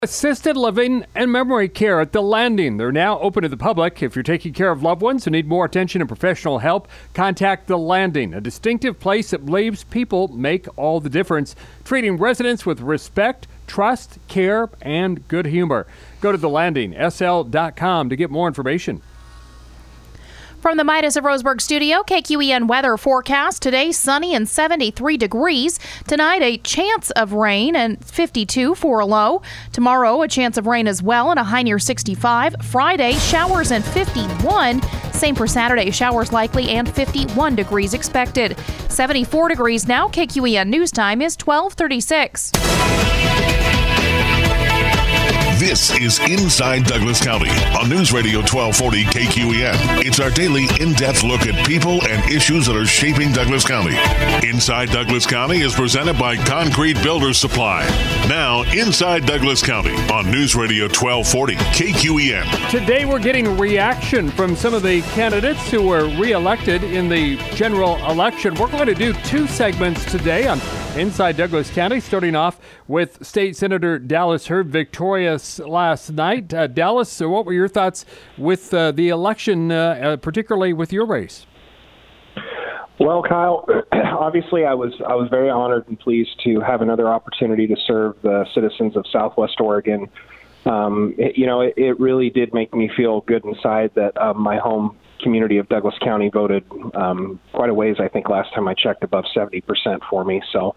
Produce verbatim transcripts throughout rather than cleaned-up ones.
Assisted living and memory care at The Landing. They're now open to the public. If you're taking care of loved ones who need more attention and professional help, contact The Landing, a distinctive place that believes people make all the difference, treating residents with respect, trust, care, and good humor. Go to the landing s l dot com to get more information. From the Midas of Roseburg studio, K Q E N weather forecast. Today, sunny and seventy-three degrees. Tonight, a chance of rain and fifty-two for a low. Tomorrow, a chance of rain as well and a high near sixty-five. Friday, showers and fifty-one. Same for Saturday, showers likely and fifty-one degrees expected. seventy-four degrees now. K Q E N news time is twelve thirty-six. This is Inside Douglas County on News Radio twelve forty K Q E N. It's our daily in-depth look at people and issues that are shaping Douglas County. Inside Douglas County is presented by Concrete Builders Supply. Now, Inside Douglas County on News Radio twelve forty K Q E N. Today we're getting reaction from some of the candidates who were re-elected in the general election. We're going to do two segments today on Inside Douglas County, starting off with State Senator Dallas Herb, victorious last night. Uh, Dallas, so what were your thoughts with uh, the election, uh, uh, particularly with your race? Well, Kyle, obviously I was I was very honored and pleased to have another opportunity to serve the citizens of Southwest Oregon. Um, it, you know, it, it really did make me feel good inside that uh, my home community of Douglas County voted um, quite a ways. I think last time I checked, above seventy percent for me. So,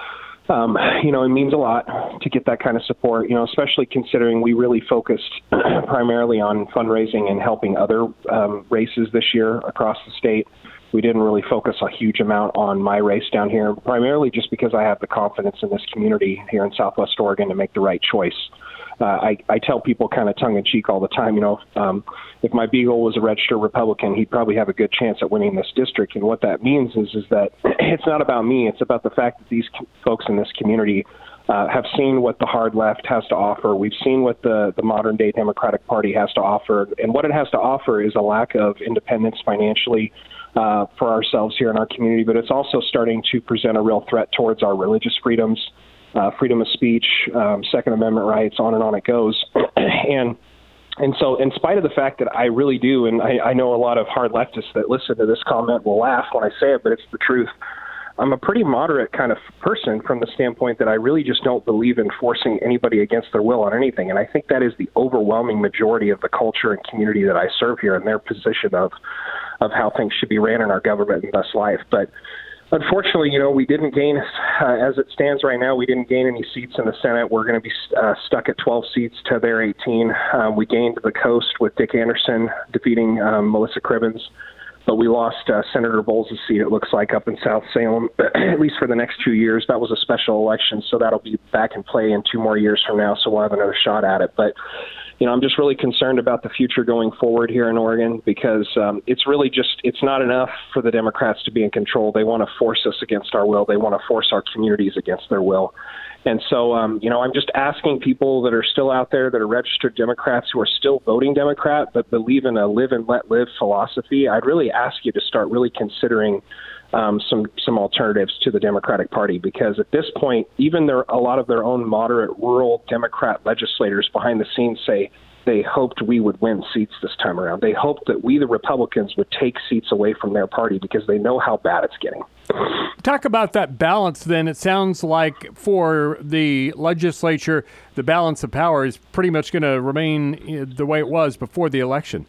um, you know, it means a lot to get that kind of support, you know, especially considering we really focused primarily on fundraising and helping other um, races this year across the state. We didn't really focus a huge amount on my race down here, primarily just because I have the confidence in this community here in Southwest Oregon to make the right choice. Uh, I, I tell people kind of tongue-in-cheek all the time, you know, um, if my Beagle was a registered Republican, he'd probably have a good chance at winning this district. And what that means is, is that it's not about me. It's about the fact that these folks in this community uh, have seen what the hard left has to offer. We've seen what the, the modern-day Democratic Party has to offer. And what it has to offer is a lack of independence financially uh, for ourselves here in our community. But it's also starting to present a real threat towards our religious freedoms, Uh, freedom of speech, um, Second Amendment rights, on and on it goes. and and so in spite of the fact that I really do, and I, I know a lot of hard leftists that listen to this comment will laugh when I say it, but it's the truth. I'm a pretty moderate kind of person from the standpoint that I really just don't believe in forcing anybody against their will on anything. And I think that is the overwhelming majority of the culture and community that I serve here in their position of, of how things should be ran in our government and thus life. But unfortunately, you know, we didn't gain, uh, as it stands right now, we didn't gain any seats in the Senate. We're going to be uh, stuck at twelve seats to their eighteen. Um, we gained the coast with Dick Anderson defeating um, Melissa Cribbins, but we lost uh, Senator Bowles' seat, it looks like, up in South Salem, at least for the next two years. That was a special election, so that'll be back in play in two more years from now, so we'll have another shot at it. But you know, I'm just really concerned about the future going forward here in Oregon because um, it's really just, it's not enough for the Democrats to be in control. They want to force us against our will. They want to force our communities against their will. And so, um, you know, I'm just asking people that are still out there that are registered Democrats who are still voting Democrat but believe in a live and let live philosophy, I'd really ask you to start really considering Um, some some alternatives to the Democratic Party, because at this point, even there, a lot of their own moderate rural Democrat legislators behind the scenes say they hoped we would win seats this time around. They hoped that we, the Republicans, would take seats away from their party because they know how bad it's getting. Talk about that balance then. It sounds like for the legislature, the balance of power is pretty much going to remain the way it was before the election.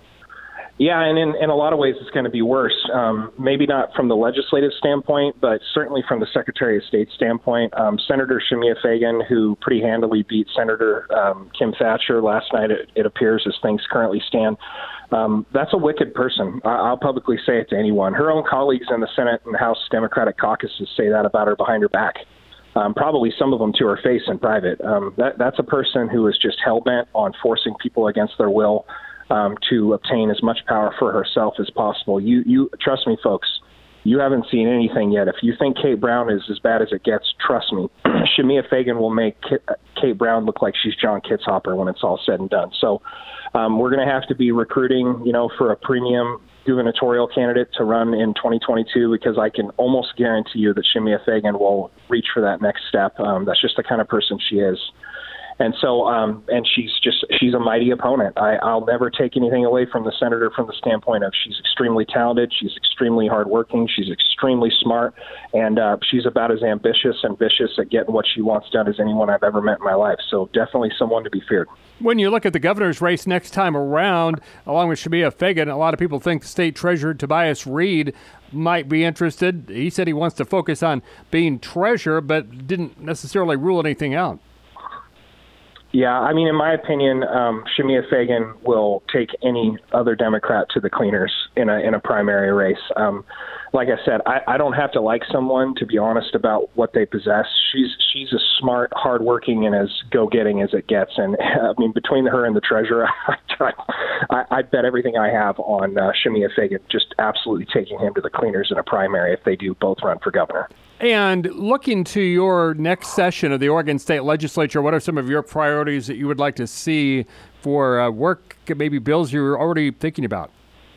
Yeah, and in, in a lot of ways it's going to be worse. Um, maybe not from the legislative standpoint, but certainly from the Secretary of State standpoint. Um, Senator Shemia Fagan, who pretty handily beat Senator um, Kim Thatcher last night, it, it appears, as things currently stand. Um, that's a wicked person. I, I'll publicly say it to anyone. Her own colleagues in the Senate and House Democratic caucuses say that about her behind her back. Um, probably some of them to her face in private. Um, that, that's a person who is just hell-bent on forcing people against their will Um, to obtain as much power for herself as possible. You, you trust me, folks, you haven't seen anything yet. If you think Kate Brown is as bad as it gets, trust me, Shemia Fagan will make Kate Brown look like she's John Kitzhopper when it's all said and done. So um, we're going to have to be recruiting, you know, for a premium gubernatorial candidate to run in twenty twenty-two, because I can almost guarantee you that Shemia Fagan will reach for that next step. Um, that's just the kind of person she is. And so, um, and she's just, she's a mighty opponent. I, I'll never take anything away from the senator from the standpoint of she's extremely talented, she's extremely hardworking, she's extremely smart, and uh, she's about as ambitious and vicious at getting what she wants done as anyone I've ever met in my life. So definitely someone to be feared. When you look at the governor's race next time around, along with Shemia Fagan, a lot of people think State Treasurer Tobias Reed might be interested. He said he wants to focus on being treasurer, but didn't necessarily rule anything out. Yeah, I mean, in my opinion, um, Shemia Fagan will take any other Democrat to the cleaners in a in a primary race. Um, like I said, I, I don't have to like someone to be honest about what they possess. She's she's as smart, hardworking, and as go-getting as it gets. And I mean, between her and the treasurer, I, I, I bet everything I have on uh, Shemia Fagan just absolutely taking him to the cleaners in a primary if they do both run for governor. And looking to your next session of the Oregon State Legislature, what are some of your priorities that you would like to see for uh, work, maybe bills you're already thinking about?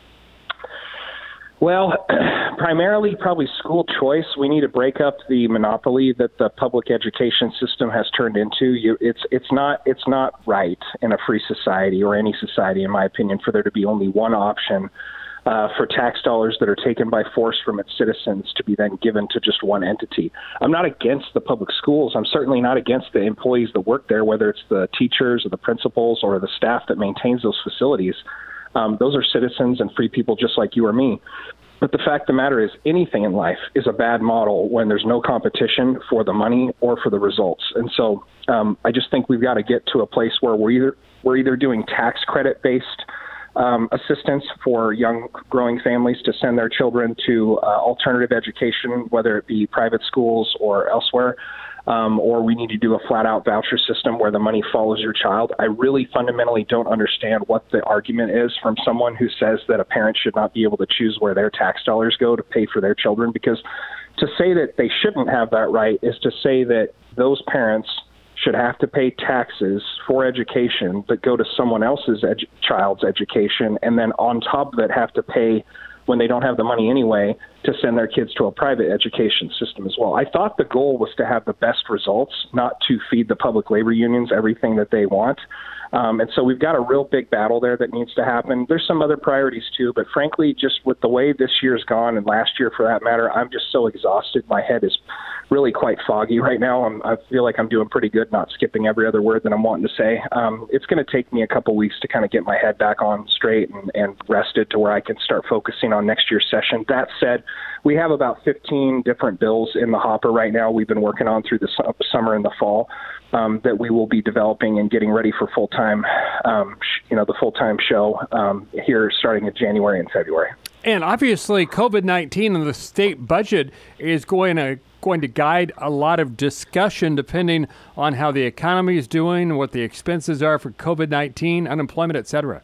Well, primarily probably school choice. We need to break up the monopoly that the public education system has turned into. You, it's it's not it's not right in a free society or any society, in my opinion, for there to be only one option Uh, for tax dollars that are taken by force from its citizens to be then given to just one entity. I'm not against the public schools. I'm certainly not against the employees that work there, whether it's the teachers or the principals or the staff that maintains those facilities. Um, those are citizens and free people just like you or me. But the fact of the matter is anything in life is a bad model when there's no competition for the money or for the results. And so um, I just think we've got to get to a place where we're either, we're either doing tax credit-based Um, assistance for young growing families to send their children to uh, alternative education, whether it be private schools or elsewhere, um, or we need to do a flat-out voucher system where the money follows your child. I really fundamentally don't understand what the argument is from someone who says that a parent should not be able to choose where their tax dollars go to pay for their children, because to say that they shouldn't have that right is to say that those parents should have to pay taxes for education that go to someone else's edu- child's education, and then on top of it have to pay when they don't have the money anyway to send their kids to a private education system as well. I thought the goal was to have the best results, not to feed the public labor unions everything that they want. Um, and so we've got a real big battle there that needs to happen. There's some other priorities too, but frankly, just with the way this year's gone and last year for that matter, I'm just so exhausted. My head is really quite foggy right now. I'm, I feel like I'm doing pretty good, not skipping every other word that I'm wanting to say. Um, it's going to take me a couple weeks to kind of get my head back on straight and, and rested to where I can start focusing on next year's session. That said, we have about fifteen different bills in the hopper right now we've been working on through the su- summer and the fall um, that we will be developing and getting ready for full-time, um, sh- you know, the full-time show um, here starting in January and February. And obviously COVID nineteen and the state budget is going to going to guide a lot of discussion depending on how the economy is doing, what the expenses are for COVID nineteen, unemployment, et cetera.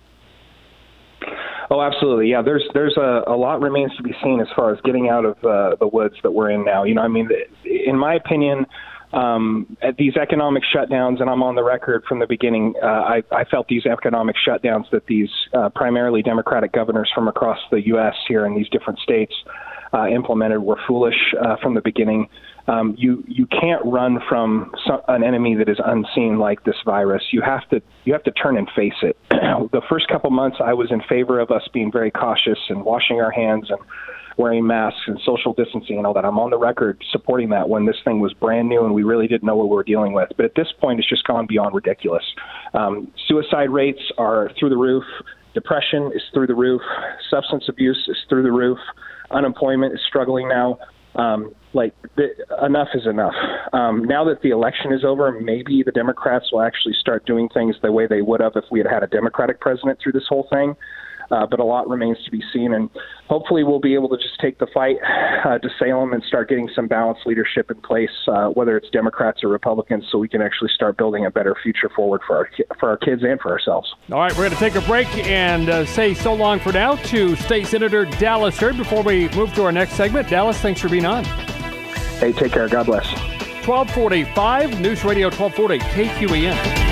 Oh, absolutely. Yeah, there's there's a, a lot remains to be seen as far as getting out of uh, the woods that we're in now. You know, I mean, in my opinion, um, at these economic shutdowns, and I'm on the record from the beginning, uh, I, I felt these economic shutdowns that these uh, primarily Democratic governors from across the U S here in these different states uh, implemented were foolish uh, from the beginning. Um, you you can't run from some, an enemy that is unseen like this virus. You have to you have to turn and face it. The first couple months, I was in favor of us being very cautious and washing our hands and wearing masks and social distancing and all that. I'm on the record supporting that when this thing was brand new and we really didn't know what we were dealing with. But at this point, it's just gone beyond ridiculous. Um, suicide rates are through the roof. Depression is through the roof. Substance abuse is through the roof. Unemployment is struggling now. Um, like the, enough is enough. Um, now that the election is over, maybe the Democrats will actually start doing things the way they would have if we had had a Democratic president through this whole thing. Uh, but a lot remains to be seen, and hopefully we'll be able to just take the fight uh, to Salem and start getting some balanced leadership in place, uh, whether it's Democrats or Republicans, so we can actually start building a better future forward for our for our kids and for ourselves. All right, we're going to take a break and uh, say so long for now to State Senator Dallas Hurd before we move to our next segment. Dallas, thanks for being on. Hey, take care. God bless. twelve forty-five, News Radio twelve forty, K Q E N.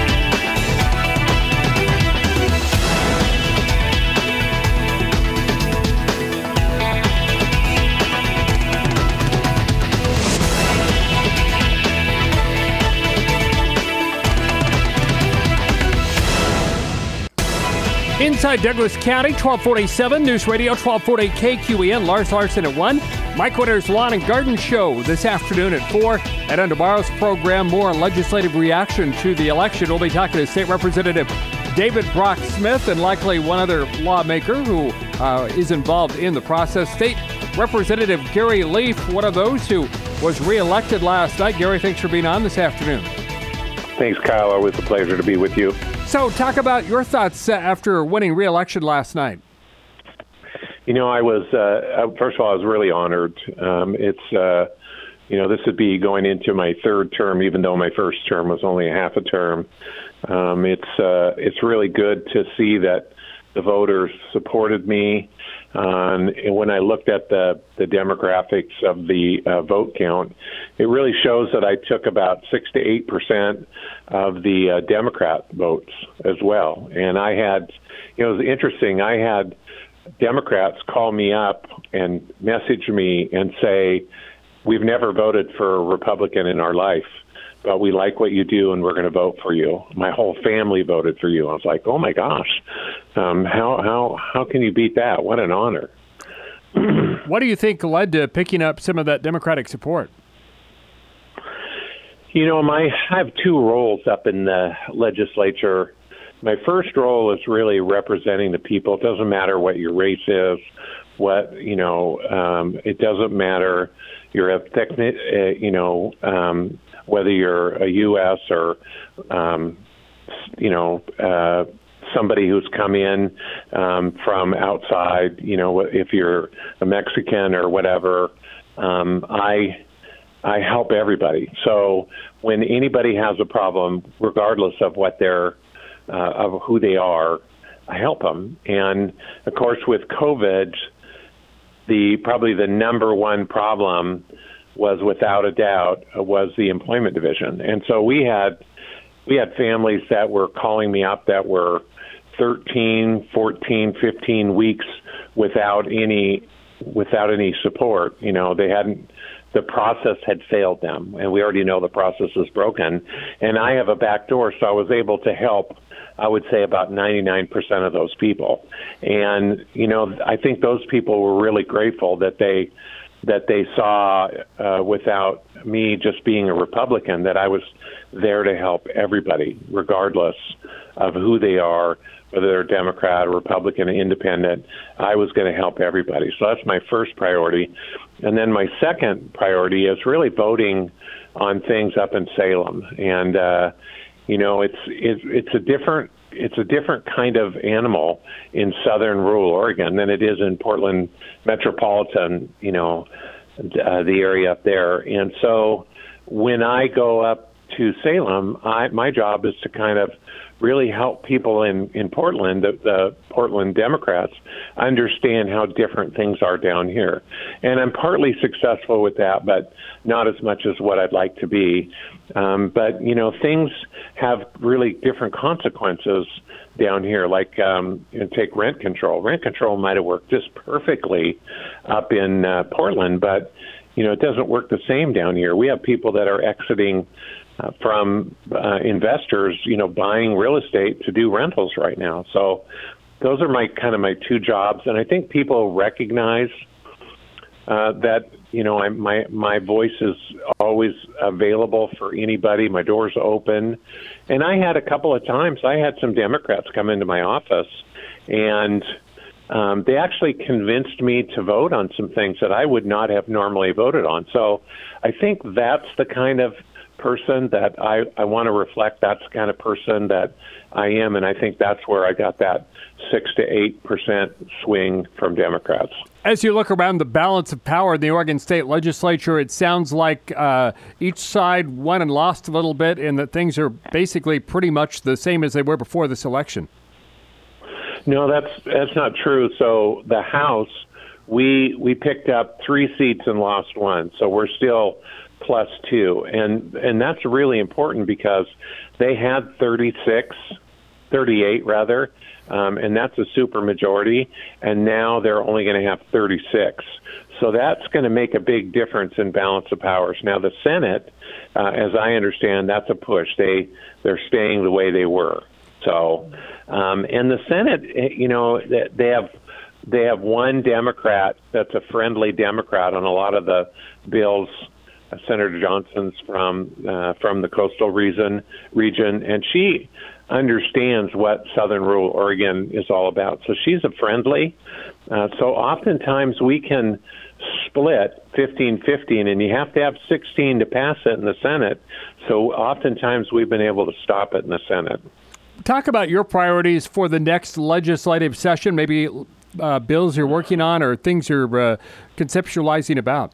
Inside Douglas County, twelve forty-seven, News Radio twelve forty K Q E N, Lars Larson at one. Mike Witter's Lawn and Garden Show this afternoon at four. And on tomorrow's program, more on legislative reaction to the election. We'll be talking to State Representative David Brock Smith and likely one other lawmaker who uh, is involved in the process. State Representative Gary Leaf, one of those who was reelected last night. Gary, thanks for being on this afternoon. Thanks, Kyle. Always a pleasure to be with you. So talk about your thoughts uh, after winning re-election last night. You know, I was, uh, first of all, I was really honored. Um, it's, uh, you know, this would be going into my third term, even though my first term was only a half a term. Um, it's, uh, it's really good to see that the voters supported me. Um, and when I looked at the, the demographics of the uh, vote count, it really shows that I took about six to eight percent of the uh, Democrat votes as well. And I had, you know, it was interesting. I had Democrats call me up and message me and say, "We've never voted for a Republican in our life, but we like what you do and we're going to vote for you. My whole family voted for you." I was like, oh my gosh, um, how how how can you beat that? What an honor. What do you think led to picking up some of that Democratic support? You know, my I have two roles up in the legislature. My first role is really representing the people. It doesn't matter what your race is, what, you know, um, it doesn't matter your ethnic, uh, you know, um, whether you're a U S or, um, you know, uh, somebody who's come in um, from outside, you know, if you're a Mexican or whatever, um, I I help everybody. So when anybody has a problem, regardless of what they're, uh, of who they are, I help them. And of course, with COVID, the probably the number one problem was, without a doubt, was the employment division. And so we had we had families that were calling me up that were thirteen, fourteen, fifteen weeks without any without any support. You know, they hadn't the process had failed them, and we already know the process is broken. And I have a back door, so I was able to help, I would say, about ninety-nine percent of those people. And, you know, I think those people were really grateful that they that they saw, uh, without me just being a Republican, that I was there to help everybody, regardless of who they are, whether they're Democrat or Republican or independent. I was going to help everybody. So that's my first priority. And then my second priority is really voting on things up in Salem. And, uh, you know, it's, it's, it's a different, it's a different kind of animal in southern rural Oregon than it is in Portland metropolitan, you know, uh, the area up there. And so when I go up to Salem, I, my job is to kind of really help people in, in Portland, the, the Portland Democrats, understand how different things are down here. And I'm partly successful with that, but not as much as what I'd like to be. Um, but, you know, things have really different consequences down here, like um, you know, take rent control. Rent control might have worked just perfectly up in uh, Portland, but, you know, it doesn't work the same down here. We have people that are exiting Uh, from uh, investors, you know, buying real estate to do rentals right now. So those are my kind of my two jobs. And I think people recognize uh, that, you know, I, my, my voice is always available for anybody. My door's open. And I had a couple of times, I had some Democrats come into my office, and um, they actually convinced me to vote on some things that I would not have normally voted on. So I think that's the kind of person that I, I want to reflect. That's the kind of person that I am, and I think that's where I got that six to eight percent swing from Democrats. As you look around the balance of power in the Oregon State Legislature, it sounds like uh, each side won and lost a little bit, and that things are basically pretty much the same as they were before this election. No, that's that's not true. So the House, we we picked up three seats and lost one, so we're still plus two. And and that's really important because they had thirty-six, thirty-eight rather, um, and that's a super majority, and now they're only going to have thirty-six. So that's going to make a big difference in balance of powers. Now the Senate, uh, as I understand, that's a push. They, they're staying the way they were. So, um, and the Senate, you know, they have they have one Democrat that's a friendly Democrat on a lot of the bills. Uh, Senator Johnson's from uh, from the coastal region, region, and she understands what Southern Rural Oregon is all about. So she's a friendly. Uh, so oftentimes we can split fifteen fifteen, and you have to have sixteen to pass it in the Senate. So oftentimes we've been able to stop it in the Senate. Talk about your priorities for the next legislative session, maybe uh, bills you're working on or things you're uh, conceptualizing about.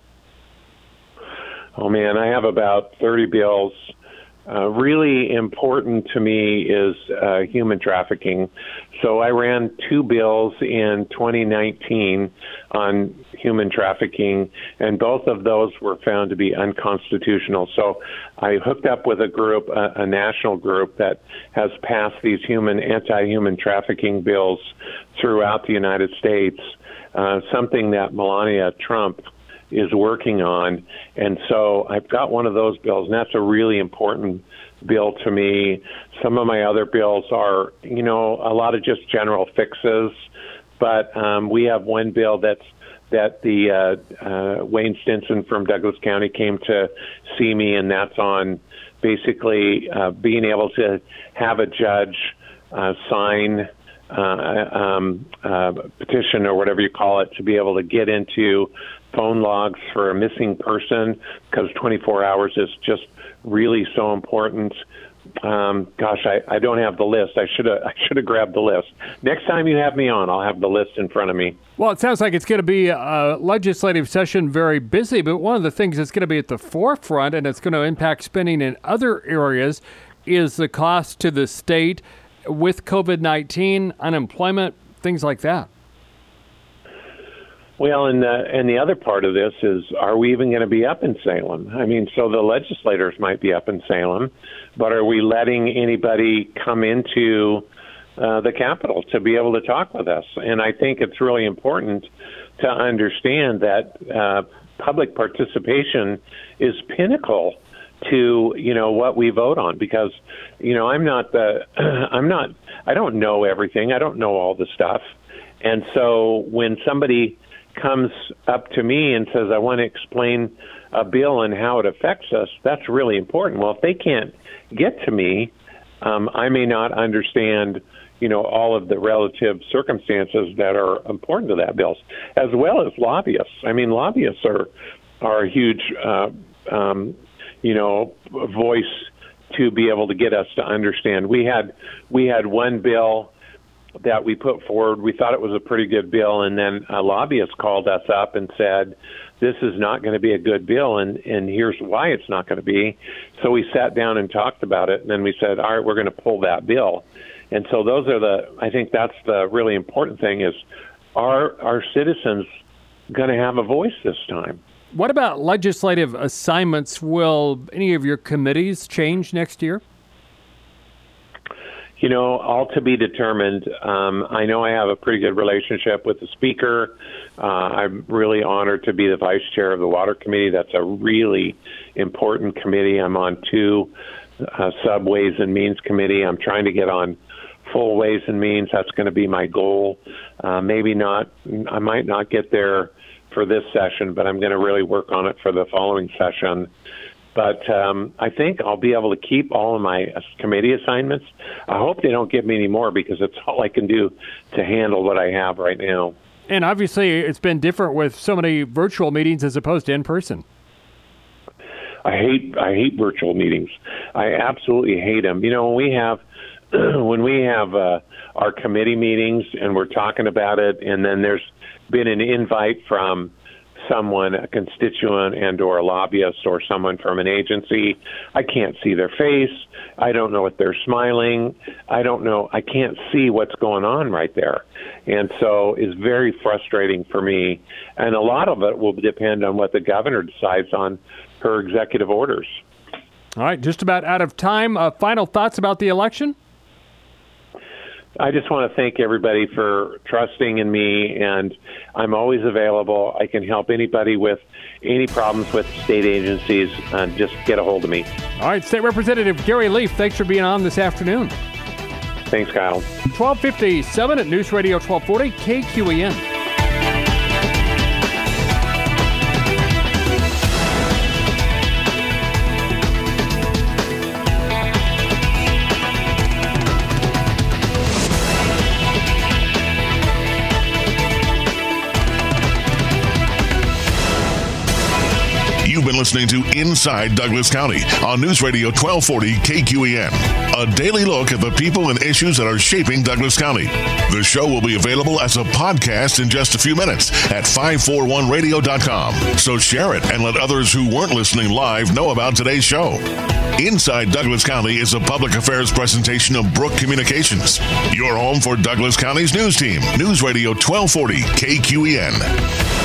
Oh, man, I have about thirty bills. Uh, really important to me is uh, human trafficking. So I ran two bills in twenty nineteen on human trafficking, and both of those were found to be unconstitutional. So I hooked up with a group, a, a national group that has passed these human anti-human trafficking bills throughout the United States, uh, something that Melania Trump is working on. And so I've got one of those bills, and that's a really important bill to me. Some of my other bills are, you know, a lot of just general fixes, but um, we have one bill that's that the uh, uh, Wayne Stinson from Douglas County came to see me, and that's on basically uh, being able to have a judge uh, sign uh, um, uh, petition or whatever you call it to be able to get into phone logs for a missing person, because twenty-four hours is just really so important. Um, gosh, I, I don't have the list. I should have I should have grabbed the list. Next time you have me on, I'll have the list in front of me. Well, it sounds like it's going to be a legislative session very busy, but one of the things that's going to be at the forefront and it's going to impact spending in other areas is the cost to the state with COVID nineteen, unemployment, things like that. Well, and the, and the other part of this is, are we even going to be up in Salem? I mean, so the legislators might be up in Salem, but are we letting anybody come into uh, the Capitol to be able to talk with us? And I think it's really important to understand that uh, public participation is pinnacle to, you know, what we vote on, because, you know, I'm not the, I'm not, I don't know everything. I don't know all the stuff. And so when somebody comes up to me and says, I want to explain a bill and how it affects us, that's really important. Well, if they can't get to me, um, I may not understand, you know, all of the relative circumstances that are important to that bill, as well as lobbyists. I mean, lobbyists are, are a huge, uh, um, you know, voice to be able to get us to understand. We had, we had one bill that we put forward. We thought it was a pretty good bill, and then a lobbyist called us up and said, this is not going to be a good bill, and, and here's why it's not going to be. So we sat down and talked about it, and then we said, all right, we're going to pull that bill. And so those are the, I think that's the really important thing is, are our citizens going to have a voice this time? What about legislative assignments? Will any of your committees change next year? You know, all to be determined. Um, I know I have a pretty good relationship with the Speaker. Uh, I'm really honored to be the Vice Chair of the Water Committee. That's a really important committee. I'm on two uh, sub Ways and Means Committee. I'm trying to get on full Ways and Means. That's going to be my goal. Uh, maybe not. I might not get there for this session, but I'm going to really work on it for the following session. But um, I think I'll be able to keep all of my committee assignments. I hope they don't give me any more, because it's all I can do to handle what I have right now. And obviously, it's been different with so many virtual meetings as opposed to in person. I hate I hate virtual meetings. I absolutely hate them. You know, when we have when we have uh, our committee meetings and we're talking about it, and then there's been an invite from someone, a constituent and or a lobbyist or someone from an agency. I can't see their face. I don't know if they're smiling. I don't know. I can't see what's going on right there. And so it's very frustrating for me. And a lot of it will depend on what the governor decides on her executive orders. All right, just about out of time. Uh, final thoughts about the election? I just want to thank everybody for trusting in me, and I'm always available. I can help anybody with any problems with state agencies. Uh, just get a hold of me. All right, State Representative Gary Leaf, thanks for being on this afternoon. Thanks, Kyle. twelve fifty-seven at News Radio twelve forty K Q E N. You've been listening to Inside Douglas County on News Radio twelve forty K Q E N, a daily look at the people and issues that are shaping Douglas County. The show will be available as a podcast in just a few minutes at five forty-one radio dot com. So share it and let others who weren't listening live know about today's show. Inside Douglas County is a public affairs presentation of Brook Communications, your home for Douglas County's news team. News Radio twelve forty K Q E N.